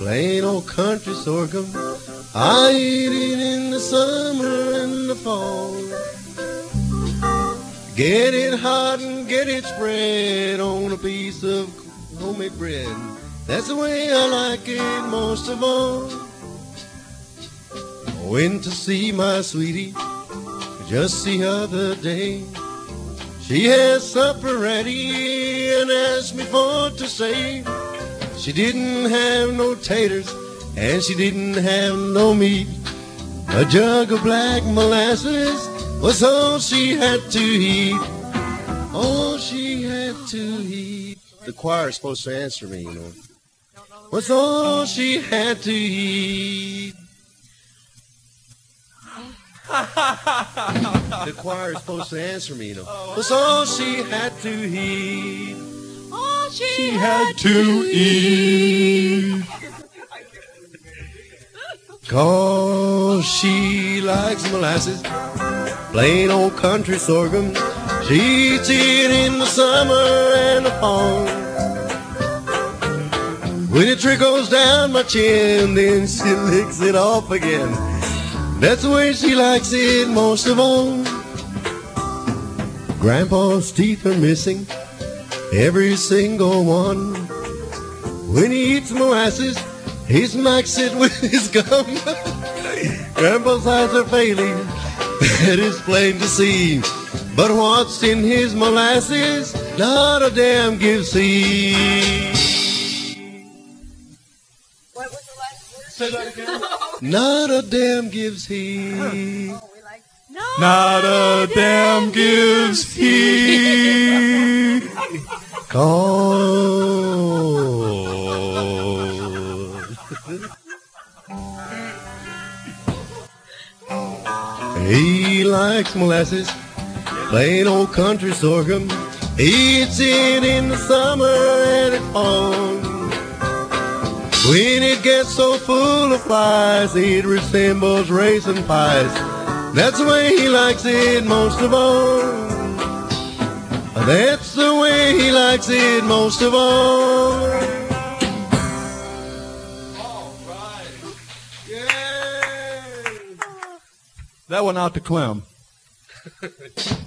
plain old country sorghum. I eat it in the summer and the fall. Get it hot and get it spread on a piece of homemade bread. That's the way I like it most of all. Went to see my sweetie just the other day. She had supper ready and asked me for to say. She didn't have no taters and she didn't have no meat. A jug of black molasses was all she had to eat. All she had to eat. The choir is supposed to answer me, you know. Was all she had to eat. The choir is supposed to answer me, you know. Was all she had to eat. All she had to eat. 'Cause she likes molasses, plain old country sorghum. She eats it in the summer and the fall. When it trickles down my chin, then she licks it off again. That's the way she likes it most of all. Grandpa's teeth are missing, every single one. When he eats molasses, he smacks it with his gum. Grandpa's eyes are failing, it is plain to see. But what's in his molasses, not a damn gives he. What was the last word? Say that again. Not a damn gives he. Not a damn gives he. He likes molasses, plain old country sorghum. He eats it in the summer and it fall. When it gets so full of flies, it resembles raisin pies. That's the way he likes it most of all. That's the way he likes it most of all. All right. Yay! That one out to Clem.